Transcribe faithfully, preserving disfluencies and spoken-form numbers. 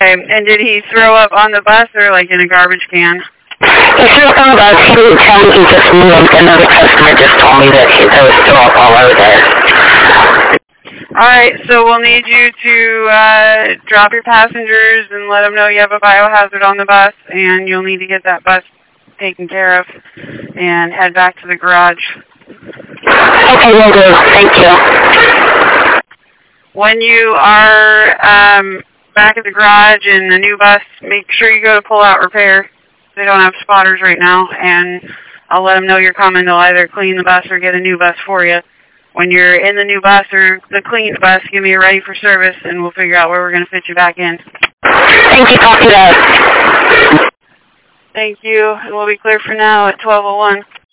Okay, and did he throw up on the bus or like in a garbage can? He threw up on the bus. He didn't tell me, he just moved. Another customer just told me that he, there was throw up all over there. Alright, so we'll need you to uh, drop your passengers and let them know you have a biohazard on the bus, and you'll need to get that bus taken care of and head back to the garage. Okay, will do. Thank you. When you are um, back at the garage in the new bus, make sure you go to pull-out repair. They don't have spotters right now, and I'll let them know you're coming. They'll either clean the bus or get a new bus for you. When you're in the new bus or the cleaned bus, give me a ready for service, and we'll figure out where we're going to fit you back in. Thank you. Copy that. Thank you, and we'll be clear for now at twelve oh one.